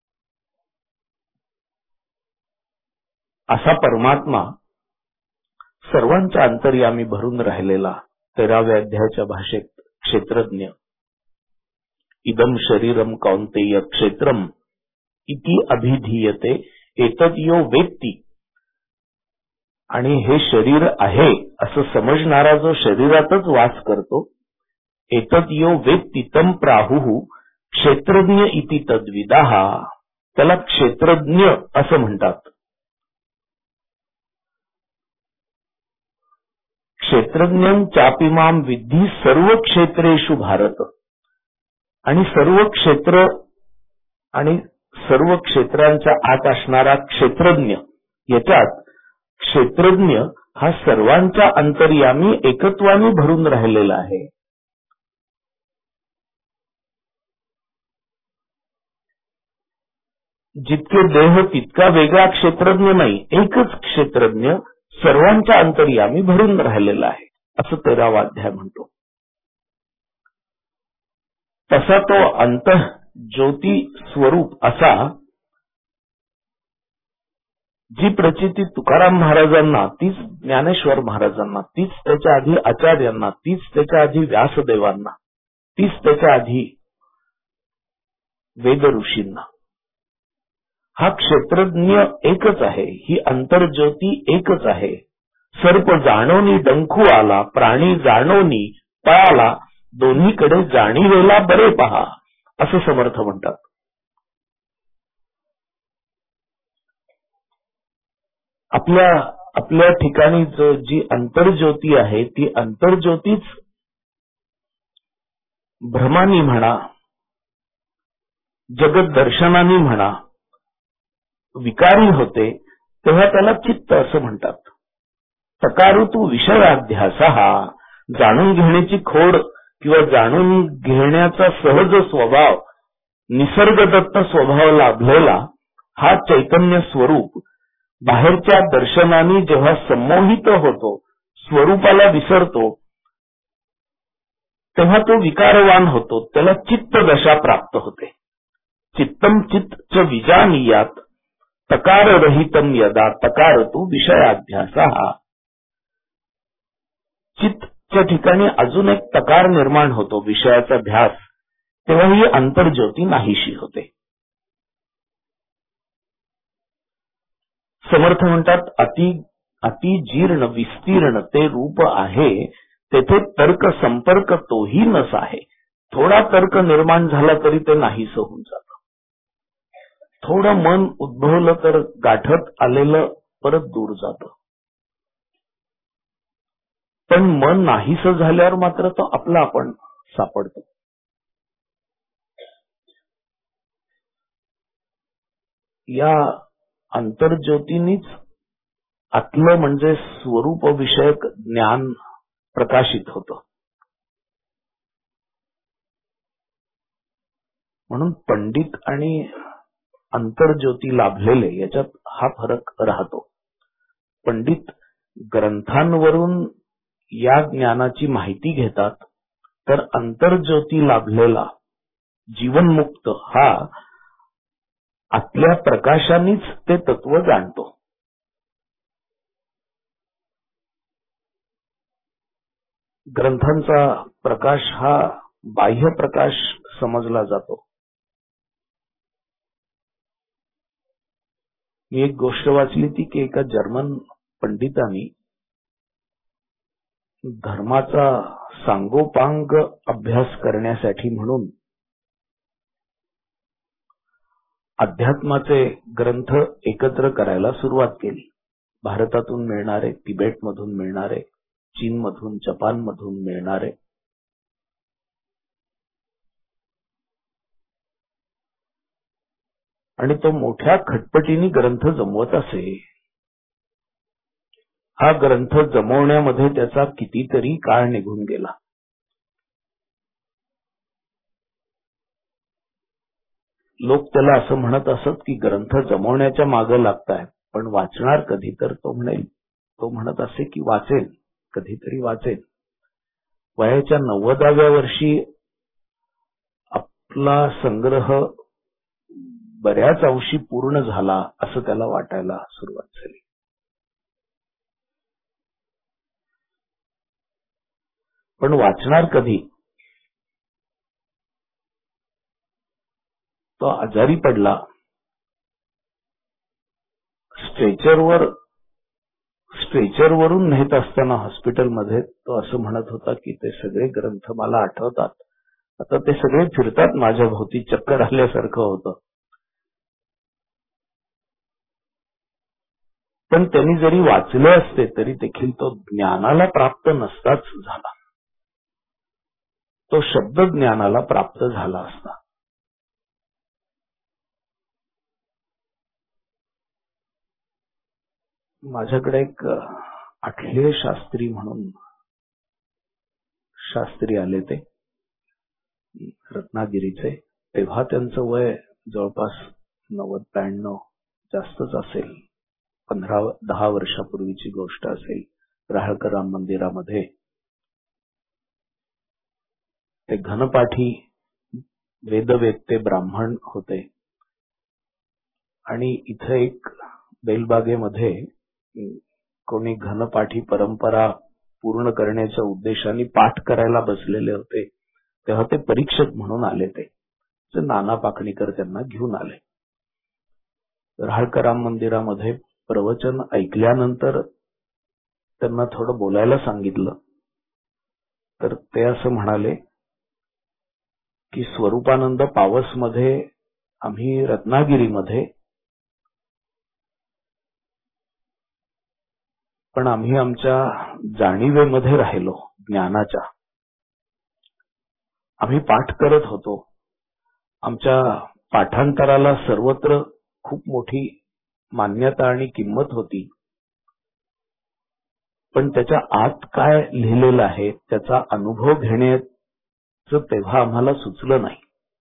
असा परमात्मा सर्वांच्या अंतर्यामी भरून राहिलेला तेराव्या अध्यायाच्या भाषेत क्षेत्रज्ञ, इदम शरीरम कौंतेय क्षेत्रम इति अभिधीयते एतद्यो वेत्ती, आणि हे शरीर आहे असं समजणारा जो शरीरातच वास करतो, एतद्यो वेत्ती तम प्राहुः क्षेत्रज्ञ इति तद्विदाः, त्याला क्षेत्रज्ञ असं म्हणतात. क्षेत्रज्ञं चापिमाम विद्धी सर्व क्षेत्रेषु भारत, आणि सर्व क्षेत्र आणि सर्व क्षेत्रांच्या आत असणारा क्षेत्रज्ञ, याच्यात क्षेत्रज्ञ हा सर्वांच्या अंतर्यामी एकत्वाने भरून राहिलेला आहे. जितके देह तितका वेगळा क्षेत्रज्ञ नाही, एकच क्षेत्रज्ञ सर्वांच्या अंतर्यामी भरून राहिलेला आहे, असं तेरावा अध्याय म्हणतो. तसा तो अंतः ज्योती स्वरूप असा जी प्रचिती तुकाराम महाराजांना, तीच ज्ञानेश्वर महाराजांना, तीच त्याच्या आधी आचार्यांना, तीच त्याच्या आधी व्यासदेवांना, तीच त्याच्या आधी वेद ऋषींना. हा क्षेत्रज्ञ एकच आहे, ही अंतर्ज्योती एकच आहे. सर्प जाणोनी डंखू आला, प्राणी जाणोनी पळाला, दोन्हीकडे जाणीवेला बरे पहा, असं समर्थ म्हणतात. आपल्या आपल्या ठिकाणी जी अंतर्ज्योती आहे ती अंतर्ज्योतीच भ्रमानी म्हणा, जगत दर्शनानी म्हणा विकारी होते, तेव्हा त्याला चित्त असं म्हणतात. तकारुतू विषयाध्यास, हा जाणून घेण्याची खोड किंवा जाणून घेण्याचा सहज स्वभाव, निसर्गदत्त स्वभाव लाभलेला हा चैतन्य स्वरूप बाहेरच्या दर्शनाने जेव्हा संमोहित होतो, स्वरूपाला विसरतो, तेव्हा तो विकारवान होतो, त्याला चित्त दशा प्राप्त होते. चित्तम चित्त च विजानीयात तकार रहितम यदा तकार तू विषयाध्यास, हा चित्तच्या ठिकाणी अजून एक तकार निर्माण होतो, विषयाचा ध्यास, तेव्हा ही अंतर्ज्योती नाहीशी होते. समर्थ म्हणतात अति अति जीर्ण विस्तीर्ण ते रूप आहे, तेथे तर्क संपर्क तोही नस आहे. थोडा तर्क निर्माण झाला तरी ते नाहीस होऊन जातं. थोडं मन उद्भवलं तर गाठत आलेलं परत दूर जातं. पण मन नाहीस झाल्यावर मात्र तो आपला आपण सापडतो. या अंतर्ज्योतीनीच आत्म म्हणजे स्वरूप विषयक ज्ञान प्रकाशित होतं. म्हणून पंडित आणि अंतर्ज्योती लाभलेले याच्यात हा फरक राहतो. पंडित ग्रंथांवरून या ज्ञानाची माहिती घेतात, तर अंतर्ज्योती लाभलेला जीवनमुक्त हा आतल्या प्रकाशानेच ते तत्व जाणतो. ग्रंथांचा प्रकाश हा बाह्य प्रकाश समजला जातो. मी एक गोष्ट वाचली ती की एका जर्मन पंडितांनी धर्माचा सांगोपांग अभ्यास करण्यासाठी म्हणून अध्यात्माचे ग्रंथ एकत्र करायला सुरुवात केली. भारतातून मिळणारे, तिबेटमधून मिळणारे, चीनमधून, जपानमधून मिळणारे, आणि तो मोठ्या खटपटीने ग्रंथ जमवत असे. हा ग्रंथ जमवण्यामध्ये त्याचा कितीतरी काळ निघून गेला. लोक त्याला असं म्हणत असत की ग्रंथ जमवण्याच्या मागे लागताय, पण वाचणार कधी? तर तो म्हणेल तो म्हणत असे की वाचेन, कधीतरी वाचेन. वयाच्या नव्वदाव्या वर्षी आपला संग्रह बऱ्याच अंशी पूर्ण झाला असं त्याला वाटायला सुरुवात झाली. पण वाचणार कधी? तो आजारी पडला. स्ट्रेचरवर स्ट्रेचरवरून नेत असताना हॉस्पिटलमध्ये तो असं म्हणत होता की ते सगळे ग्रंथ मला आठवतात, आता ते सगळे फिरतात माझ्या भोवती, चक्कर आल्यासारखं होतं. पण त्यांनी जरी वाचले असते तरी देखील तो ज्ञानाला प्राप्त नसताच झाला, तो शब्द ज्ञानाला प्राप्त झाला असता. माझ्याकडे एक आठले शास्त्री म्हणून शास्त्री आले, ते रत्नागिरीचे. तेव्हा त्यांचं वय जवळपास नव्वद ब्याण्णव जास्तच असेल. पंधरा दहा वर्षापूर्वीची गोष्ट असेल. राहळकर राम मंदिरामध्ये ते घनपाठी वेदवेत्ते ब्राह्मण होते. आणि इथे एक बेलबागेमध्ये कोणी घनपाठी परंपरा पूर्ण करण्याच्या उद्देशाने पाठ करायला बसलेले होते. तेव्हा ते परीक्षक म्हणून आले. ते नाना पाकणीकर त्यांना घेऊन आले. राहळकर राम मंदिरामध्ये प्रवचन ऐकल्यानंतर त्यांना थोडं बोलायला सांगितलं. तर ते असं म्हणाले की स्वरूपानंद पावसमध्ये आम्ही रत्नागिरीमध्ये, पण आम्ही आमच्या जाणीवेमध्ये राहिलो ज्ञानाच्या. आम्ही पाठ करत होतो. आमच्या पाठांतराला सर्वत्र खूप मोठी मान्यता आणि किंमत होती. पण त्याच्या आत काय लिहिलेलं आहे त्याचा अनुभव घेण्याचं तेव्हा आम्हाला सुचलं नाही.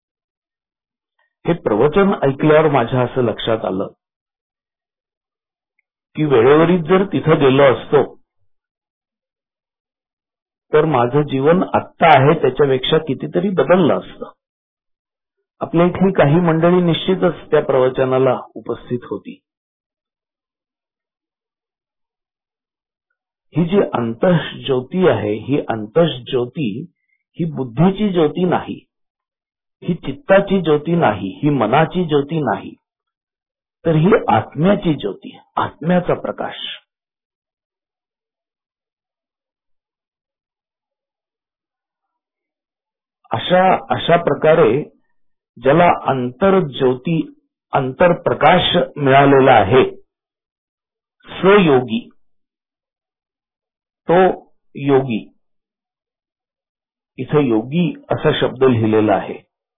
हे प्रवचन ऐकल्यावर माझ्या असं लक्षात आलं की वेळेवरीच जर तिथं गेलो असतो तर माझं जीवन आत्ता आहे त्याच्यापेक्षा कितीतरी बदललं असतं. आपल्या इथली काही मंडळी निश्चितच त्या प्रवचनाला उपस्थित होती. ही जी अंतःज्योती आहे, ही अंतःज्योती ही बुद्धीची ज्योती नाही, ही चित्ताची ज्योती नाही, ही मनाची ज्योती नाही, तर ही आत्म्याची ज्योती, आत्म्याचा प्रकाश. अशा अशा प्रकारे ज्याला अंतर्ज्योती अंतर्प्रकाश मिळालेला आहे, स्वयोगी, तो योगी. इथे योगी असा शब्द लिहिलेला आहे.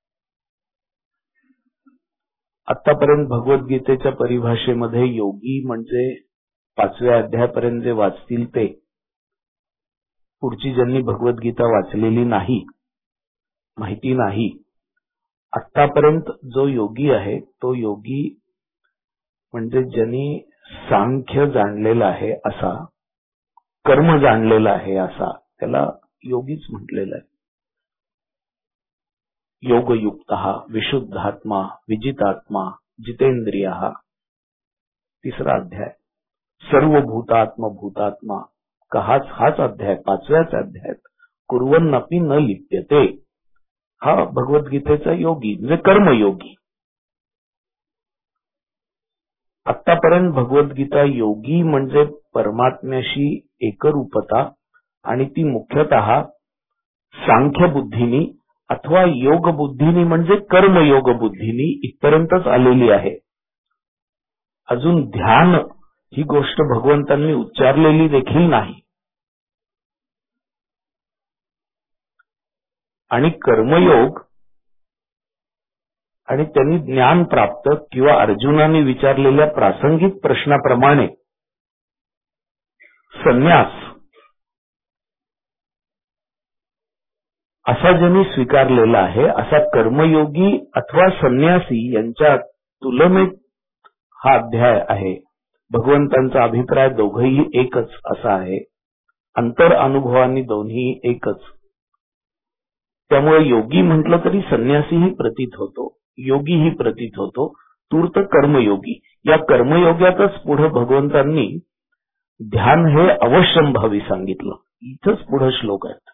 आतापर्यंत भगवद्गीतेच्या परिभाषेमध्ये योगी म्हणजे पाचव्या अध्यायापर्यंत जे वाचतील ते. पुढची ज्यांनी भगवद्गीता वाचलेली नाही, माहिती नाही, आतापर्यंत जो योगी आहे तो योगी म्हणजे ज्यांनी सांख्य जाणलेला आहे असा, कर्म जाणलेला आहे असा, त्याला योगीच म्हटलेलं आहे. योगयुक्तः विशुद्धात्मा विजितात्मा जितेंद्रियः. तिसरा अध्याय. सर्वभूतात्म भूतात्मा हाच हाच अध्याय, पाचव्याच अध्यायात कुर्वन्नपि न लिप्यते. हा भगवद्गीतेचा योगी म्हणजे कर्मयोगी. आतापर्यंत भगवद्गीता योगी म्हणजे परमात्म्याशी एकरूपता, आणि ती मुख्यतः सांख्य बुद्धीनी अथवा योग बुद्धीनी म्हणजे कर्मयोग बुद्धीनी इथपर्यंतच आलेली आहे. अजून ध्यान ही गोष्ट भगवंतांनी उच्चारलेली देखील नाही. आणि कर्मयोग आणि त्यांनी ज्ञान प्राप्त किंवा अर्जुनाने विचारलेल्या प्रासंगिक प्रश्नाप्रमाणे संन्यास असा ज्यांनी स्वीकारलेला आहे, असा कर्मयोगी अथवा संन्यासी यांच्या तुलनेत हा अध्याय आहे. भगवंतांचा अभिप्राय दोघही एकच असा आहे. अंतर अनुभवांनी दोन्ही एकच. त्यामुळे योगी म्हटलं तरी संन्यासीही प्रतीत होतो, योगीही प्रतीत होतो. तूर्त कर्मयोगी. या कर्मयोग्यातच पुढे भगवंतांनी ध्यान हे अवश्यंभावी सांगितलं. इथंच पुढे श्लोक आहेत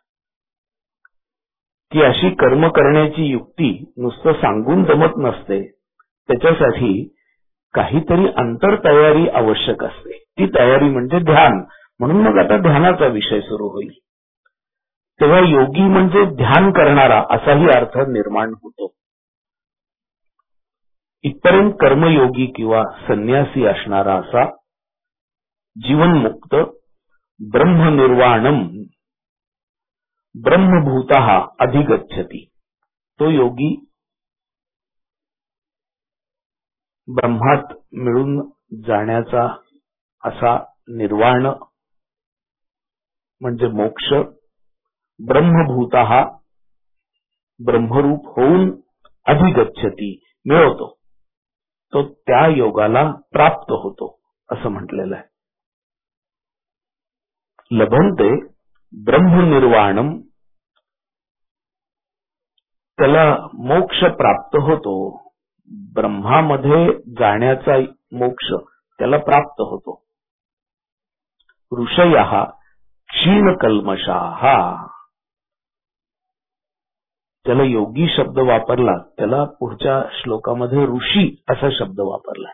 की अशी कर्म करण्याची युक्ती नुसतं सांगून जमत नसते, त्याच्यासाठी काहीतरी अंतर तयारी आवश्यक असते. ती तयारी म्हणजे ध्यान. म्हणून मग आता ध्यानाचा विषय सुरू होईल. तेव्हा योगी म्हणजे ध्यान करणारा असाही अर्थ निर्माण होतो. इथपर्यंत कर्मयोगी किंवा संन्यासी असणारा असा जीवनमुक्त ब्रह्मनिर्वाणम ब्रह्मभूतः अधिगच्छति. तो योगी ब्रह्मात मिळून जाण्याचा असा निर्वाण म्हणजे मोक्ष, ब्रह्मभूतः ब्रह्मरूप होऊन अधिगच्छति मिळवतो, तो त्या योगाला प्राप्त होतो असं म्हटलेलं आहे. लभंते ब्रह्मनिर्वाणम, त्याला मोक्ष प्राप्त होतो. ब्रह्मामध्ये जाण्याचा मोक्ष त्याला प्राप्त होतो. ऋषयः क्षीणकल्मषाः, त्याला योगी शब्द वापरला, त्याला पुढच्या श्लोकामध्ये ऋषी असा शब्द वापरला.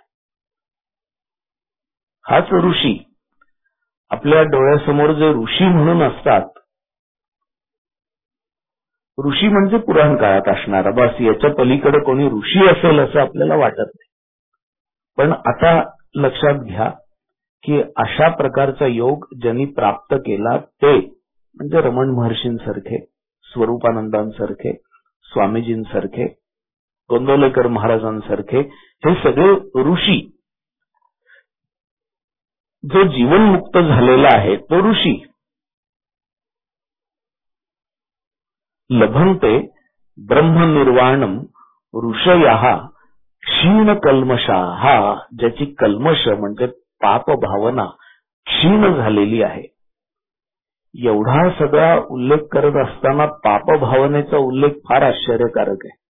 हाच ऋषी आपल्या डोळ्यासमोर जे ऋषी म्हणून असतात, ऋषी म्हणजे पुराण काळात असणारा, बस याच्या पलीकडे कोणी ऋषी असेल असं आपल्याला वाटत नाही. पण आता लक्षात घ्या की अशा प्रकारचा योग ज्यांनी प्राप्त केला ते म्हणजे रमण महर्षींसारखे, स्वरूपानंदांसारखे, स्वामीजींसारखे, गोंदवलेकर महाराजांसारखे हे सगळे ऋषी. जो जीवनमुक्त झालेला आहे तो ऋषी. लभंते ब्रह्मनिर्वाणम ऋषयः क्षीणकल्मषाः, ज्याची कल्मष म्हणजे पाप भावना क्षीण झालेली आहे. एवढा सगळा उल्लेख करत असताना पाप भावनेचा उल्लेख फार आश्चर्यकारक आहे.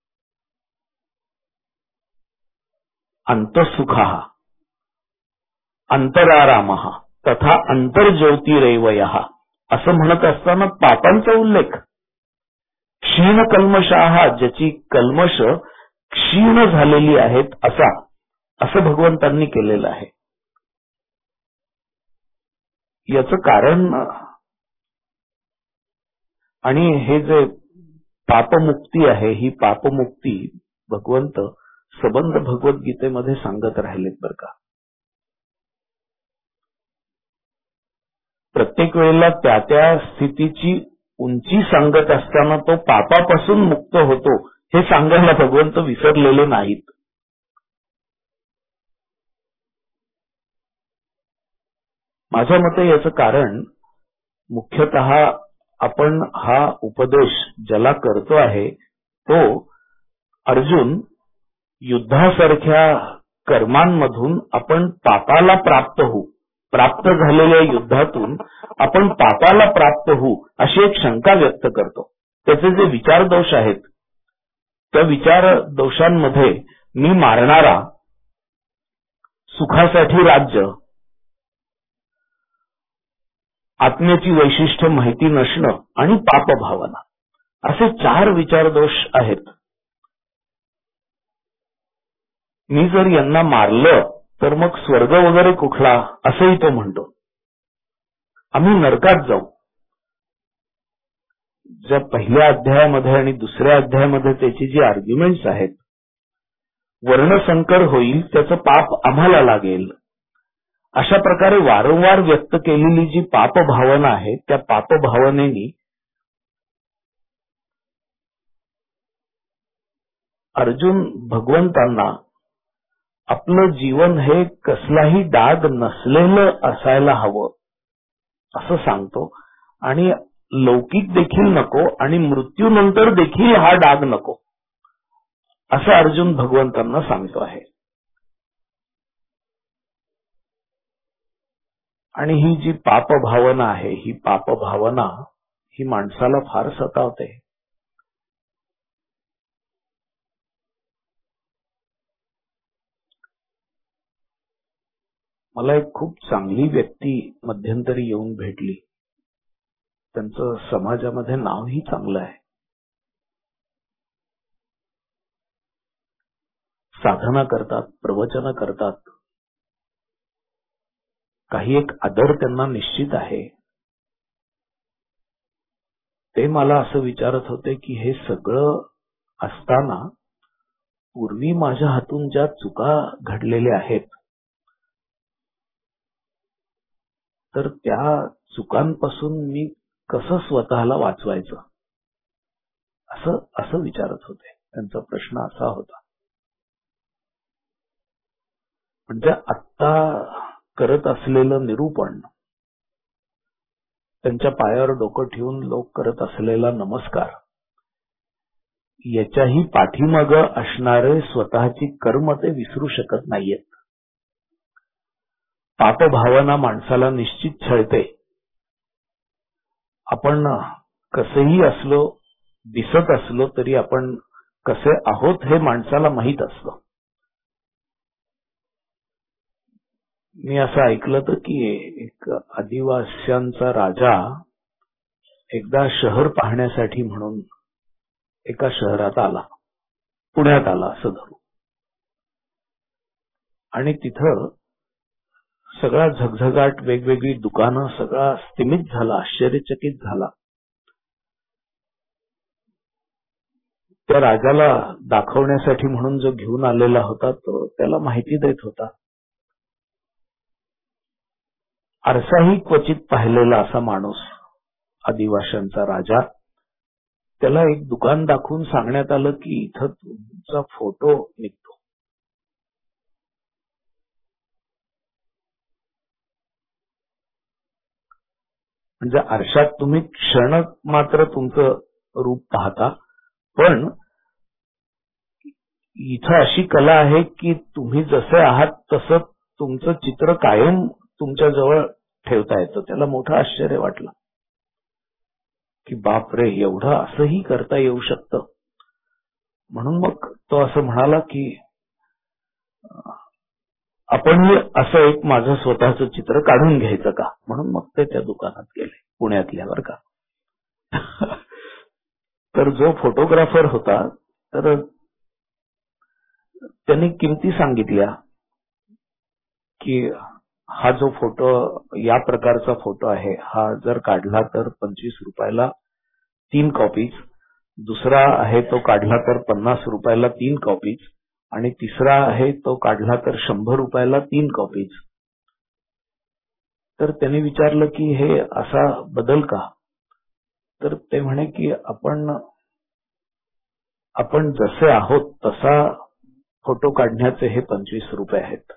अंतसुखः अंतरारामः तथा अंतर्ज्योतिरेवयः असं म्हणत असताना पापांचा उल्लेख. क्षीण कल्मषाः, ज्याची कल्मष क्षीण झालेली आहेत असा असं भगवंतांनी केलेलं आहे. याचं कारण आणि हे जे पापमुक्ती आहे, ही पापमुक्ती भगवंत सबंध भगवद्गीतेमध्ये सांगत राहिलेत बरं का. प्रत्येक वेळेला त्या त्या स्थितीची उंची सांगत असताना तो पापापासून मुक्त होतो हे सांगायला भगवंत विसरलेले नाहीत. माझ्या मते याचं कारण मुख्यतः आपण हा उपदेश ज्याला करतो आहे तो अर्जुन युद्धासारख्या कर्मांमधून आपण पापाला प्राप्त होऊ, प्राप्त झालेल्या युद्धातून आपण पापाला प्राप्त होऊ अशी एक शंका व्यक्त करतो. त्याचे जे विचार दोष आहेत त्या विचार दोषांमध्ये मी मारणारा, सुखासाठी राज्य, आत्म्याची वैशिष्ट्य माहिती नसणं आणि पापभावना असे चार विचार दोष आहेत. मी जर यांना मारलं तर मग स्वर्ग वगैरे कुठला असंही तो म्हणतो. आम्ही नरकात जाऊ. ज्या पहिल्या अध्यायामध्ये आणि दुसऱ्या अध्यायामध्ये त्याची जी आर्ग्युमेंट्स आहेत, वर्णसंकर होईल, त्याचं पाप आम्हाला लागेल, अशा प्रकारे वारंवार व्यक्त केलेली जी पाप भावना आहे त्या पाप भावनेनी अर्जुन भगवंतांना आपलं जीवन हे कसलाही डाग नसलेलं असायला हवं असं सांगतो. आणि लौकिक देखील नको आणि मृत्यूनंतर देखील हा डाग नको असं अर्जुन भगवंतांना सांगतो आहे. आणि ही जी पाप भावना आहे, ही पाप भावना ही माणसाला फार सतावते. मला एक खूप चांगली व्यक्ती मध्यंतरी येऊन भेटली. त्यांचं समाजामध्ये नावही चांगलं आहे. साधना करतात, प्रवचन करतात, काही एक आदर त्यांना निश्चित आहे. ते मला असं विचारत होते की हे सगळं असताना पूर्वी माझ्या हातून ज्या चुका घडलेल्या आहेत, तर त्या चुकांपासून मी कसं स्वतःला वाचवायचं असं असं विचारत होते. त्यांचा प्रश्न असा होता. म्हणजे आत्ता करत असलेलं निरूपण, त्यांच्या पायावर डोकं ठेवून लोक करत असलेला नमस्कार, याच्याही पाठीमागं असणारे स्वतःची कर्म ते विसरू शकत नाहीयेत. पापभावना माणसाला निश्चित छळते. आपण कसेही असलो, दिसत असलो तरी आपण कसे आहोत हे माणसाला माहीत असतं. मी असं ऐकलं तर की एक आदिवास्यांचा राजा एकदा शहर पाहण्यासाठी म्हणून एका शहरात आला, पुण्यात आला असं धरू. आणि तिथं सगळा झगझगाट, वेगवेगळी दुकानं, सगळा स्तिमित झाला, आश्चर्यचकित झाला. त्या राजाला दाखवण्यासाठी म्हणून जो घेऊन आलेला होता तो त्याला माहिती देत होता. आरसाही क्वचित पाहिलेला असा माणूस, आदिवाशांचा राजा, त्याला एक दुकान दाखवून सांगण्यात आलं की इथं तुमचा फोटो निघतो. म्हणजे आरशात तुम्ही क्षण मात्र तुमचं रूप पाहता, पण इथं अशी कला आहे की तुम्ही जसे आहात तसं तुमचं चित्र कायम तुमच्या जवळ ठेवता येतं. त्याला मोठं आश्चर्य वाटलं की बाप रे, एवढं असंही करता येऊ शकतं. म्हणून मग तो असं म्हणाला की आपणही असं एक माझं स्वतःचं चित्र काढून घ्यायचं का. म्हणून मग ते त्या दुकानात गेले, पुण्यातल्या बरं का. तर जो फोटोग्राफर होता, तर त्यांनी किमती सांगितल्या की हा जो फोटो, या प्रकारचा फोटो आहे, हा जर काढला तर पंचवीस रुपयाला तीन कॉपीज, दुसरा आहे तो काढला तर पन्नास रुपयाला तीन कॉपीज, आणि तिसरा आहे तो काढला तर शंभर रुपयाला तीन कॉपीज. तर त्यांनी विचारलं की हे असा बदल का. तर ते म्हणे की आपण आपण जसे आहोत तसा फोटो काढण्याचे हे पंचवीस रुपये आहेत,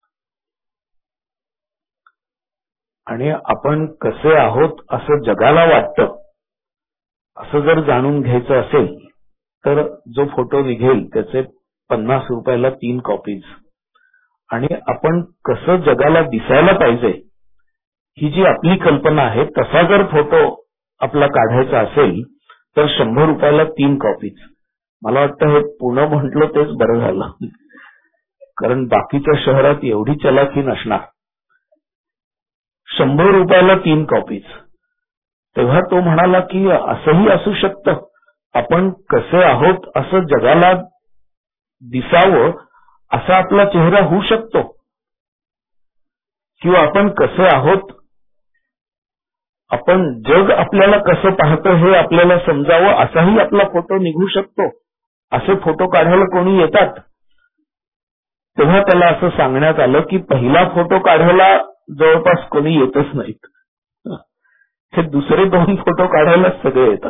आणि आपण कसे आहोत असं जगाला वाटतं असं जर जाणून घ्यायचं असेल तर जो फोटो निघेल त्याचे पन्नास रुपयाला तीन कॉपीज, आणि आपण कसं जगाला दिसायला पाहिजे ही जी आपली कल्पना आहे तसा जर फोटो आपला काढायचा असेल तर शंभर रुपयाला तीन कॉपीज. मला वाटतं हे पुणे म्हटलं तेच बरं झालं, कारण बाकीच्या शहरात एवढी चलाखी नसणार. शंभर रुपयाला तीन कॉपीज. तेव्हा तो म्हणाला की असंही असू शकतं, आपण कसे आहोत असं जगाला दिसावं असा आपला चेहरा होऊ शकतो, किंवा आपण कसे आहोत, आपण जग आपल्याला कसं पाहतं हे आपल्याला समजावं असाही आपला फोटो निघू शकतो. असे फोटो काढायला कोणी येतात. तेव्हा त्याला असं सांगण्यात आलं की पहिला फोटो काढायला जवळपास कोणी येतच नाहीत, हे दुसरे दोन फोटो काढायला सगळे येतात.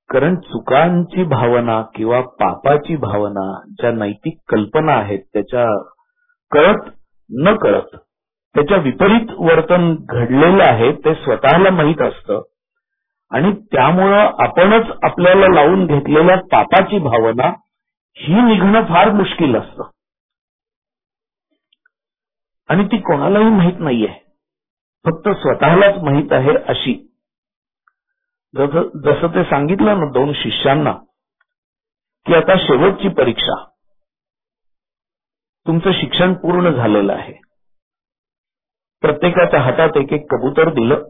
कारण चुकांची भावना किंवा पापाची भावना, ज्या नैतिक कल्पना आहेत, त्याच्या कळत न कळत त्याच्या विपरीत वर्तन घडलेलं आहे ते स्वतःला माहीत असतं आणि त्यामुळं आपणच आपल्याला लावून घेतलेल्या पापाची भावना ही निघणं फार मुश्किल असतं आणि ती कोणालाही माहीत नाहीये, फक्त स्वतःलाच माहीत आहे अशी. जसं ते सांगितलं ना दोन शिष्यांना की आता शेवटची परीक्षा, तुमचं शिक्षण पूर्ण झालेलं आहे, प्रत्येकाच्या हातात एक एक कबूतर दिलं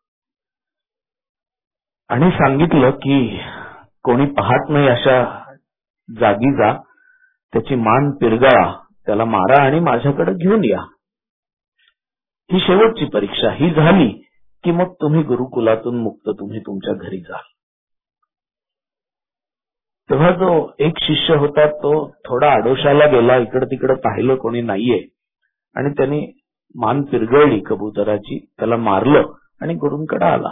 आणि सांगितलं की कोणी पाहत नाही अशा जागी जा, त्याची मान पिरगाळा, त्याला मारा आणि माझ्याकडे घेऊन या. ही शेवटची परीक्षा, ही झाली की मग तुम्ही गुरुकुलातून मुक्त तुम्ही तुमच्या घरी जाल. तेव्हा जो एक शिष्य होता तो थोडा आडोशाला गेला, इकडं तिकडं पाहिलं कोणी नाहीये आणि त्यांनी मान पिरगळली कबुतराची, त्याला मारलं आणि गुरूंकडे आला.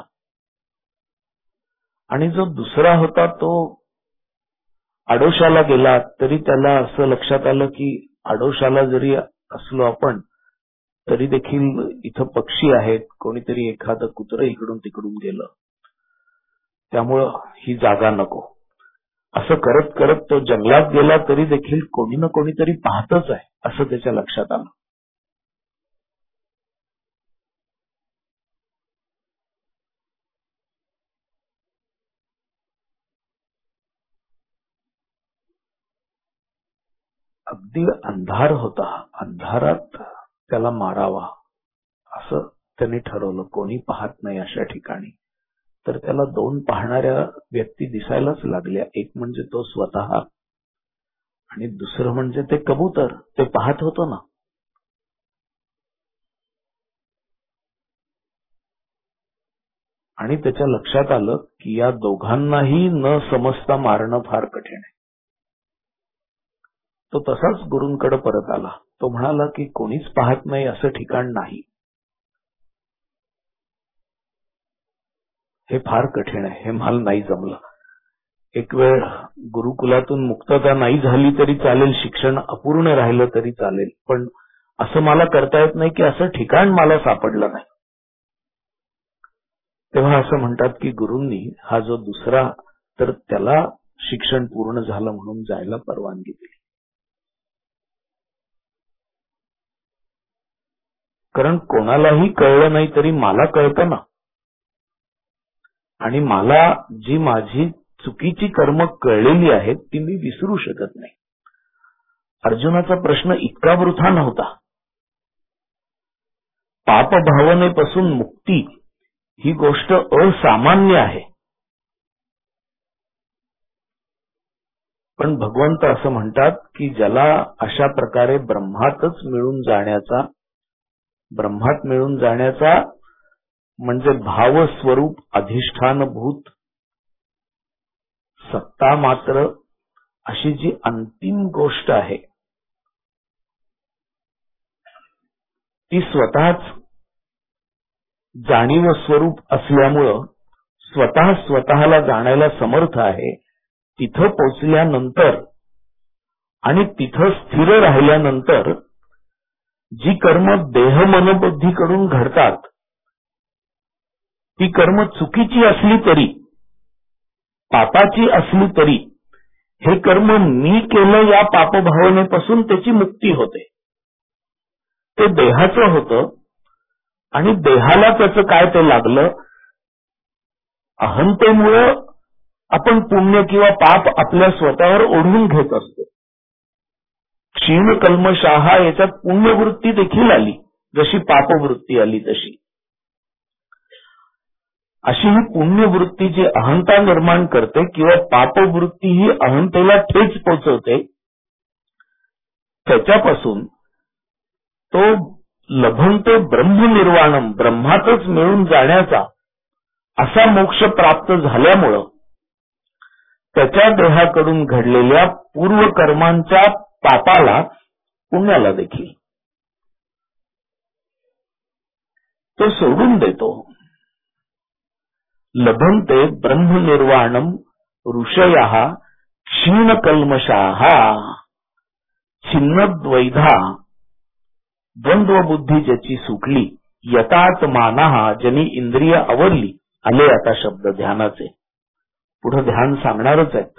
आणि जो दुसरा होता तो आडोशाला गेला तरी त्याला असं लक्षात आलं की आडोशाला जरी असलो आपण तरी देखील इथं पक्षी आहेत, कोणीतरी एखादं कुत्रं इकडून तिकडून गेलं, त्यामुळं ही जागा नको. असं करत करत तो जंगलात गेला तरी देखील कोणी ना कोणीतरी पाहतच आहे असं त्याच्या लक्षात आलं. अगदी अंधार होता, अंधारात त्याला मारावा असं त्यांनी ठरवलं, कोणी पाहत नाही अशा ठिकाणी. तर त्याला दोन पाहणाऱ्या व्यक्ती दिसायलाच लागल्या, एक म्हणजे तो स्वतः आणि दुसरं म्हणजे ते कबूतर, ते पाहत होतो ना. आणि त्याच्या लक्षात आलं की या दोघांनाही न समजता मारणं फार कठीण आहे. तो तसाच गुरूंकडे परत आला. तो म्हणाला की कोणीच पाहत नाही असं ठिकाण नाही, हे फार कठीण आहे, हे मला नाही जमलं. एक वेळ गुरुकुलातून मुक्तता नाही झाली तरी चालेल, शिक्षण अपूर्ण राहिलं तरी चालेल, पण असं मला करता येत नाही की असं ठिकाण मला सापडलं नाही. तेव्हा असं म्हणतात की गुरूंनी हा जो दुसरा तर त्याला शिक्षण पूर्ण झालं म्हणून जायला परवानगी दिली. कारण कोणालाही कळलं नाही तरी मला कळतं ना, आणि मला जी माझी चुकीची कर्म कळलेली आहेत ती मी विसरू शकत नाही. अर्जुनाचा प्रश्न इतका वृथा नव्हता. पाप भावनेपासून मुक्ती ही गोष्ट असामान्य आहे, पण भगवंत असं म्हणतात की ज्याला अशा प्रकारे ब्रह्मातच मिळून जाण्याचा ब्रह्मात मिळून जाण्याचा म्हणजे भावस्वरूप अधिष्ठानभूत सत्ता मात्र अशी जी अंतिम गोष्ट आहे ती स्वतःच जाणीव स्वरूप असल्यामुळं स्वतः स्वतःला जाणायला समर्थ आहे. तिथं पोचल्यानंतर आणि तिथं स्थिर राहिल्यानंतर जी कर्म देह मनबुद्धीकडून घडतात ती कर्म चुकीची असली तरी, पापाची असली तरी, हे कर्म मी केलं या पापभावनेपासून त्याची मुक्ती होते. ते देहाचं होतं आणि देहाला त्याचं काय ते लागलं, अहंतेमुळं आपण पुण्य किंवा पाप आपल्या स्वतःवर ओढून घेत असतो. क्षीण कल्मषाहा याच्यात पुण्यवृत्ती देखील आली, जशी पापवृत्ती आली तशी. अशी ही पुण्यवृत्ती जी अहंता निर्माण करते किंवा पापवृत्ती ही अहंतेला ठेच पोचवते, त्याच्यापासून तो लभंते ब्रह्मनिर्वाणम, ब्रह्मातच मिळून जाण्याचा असा मोक्ष प्राप्त झाल्यामुळं त्याच्या देहाकडून घडलेल्या पूर्वकर्मांच्या पापाला पुण्याला देखील तो सोडून देतो. लभंते ब्रह्मनिर्वाणम ऋषयः क्षीणकल्मषाः छिन्नद्वैधा द्वंद्व बुद्धी ज्याची सुटली यतात मानः ज्यांनी इंद्रिय आवरली. आले आता शब्द ध्यानाचे. पुढे ध्यान सांगणारच आहेत.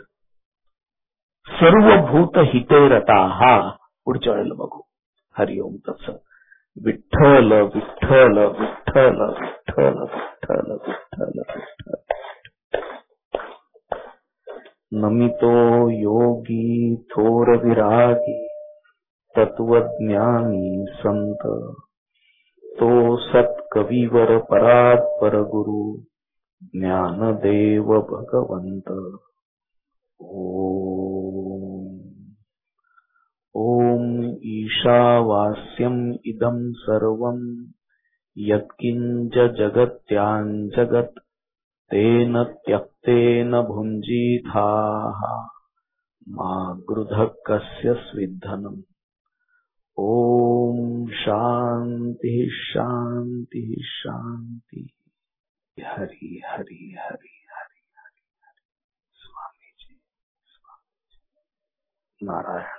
सर्वभूत हिते रताः. पुढच्या वेळेला बघू. हरिओम तत्सत. विठ्ठल विठ्ठल विठ्ठल विठ्ठल विठ्ठल विठ्ठल विठ्ठल. नमितो योगी थोर विरागी तत्वज्ञानी संत तो सत्कविवर परात्पर गुरु ज्ञानदेव भगवंत. ओम ओम ईशावास्यम इदं सर्वं यत्किंच जगत्यां जगत् तेन त्यक्तेन भुञ्जीथाः मा गृधः कस्य स्विद्धनम्. ओम शांति शांति शांति. हरि हरि हरि हरि हरि. स्वामी जी स्वामी जी. नारायण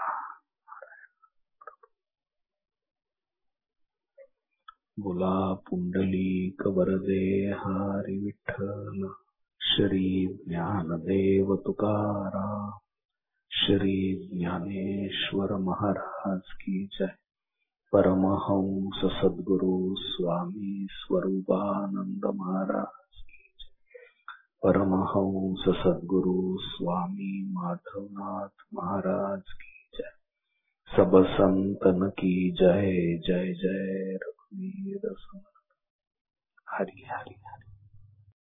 बोला पुंडलीक वरदे हरि विठ्ठल. श्री ज्ञानदेव तुकाराम. श्री ज्ञानेश्वर महाराज की जय. परमहंस सद्गुरु स्वामी स्वरूपानंद महाराज की जय. परमहंस सद्गुरु स्वामी माधवनाथ महाराज की जय. सब संतन की जय. जय जय रघुवीर समर्थ. हरि हरि हरि.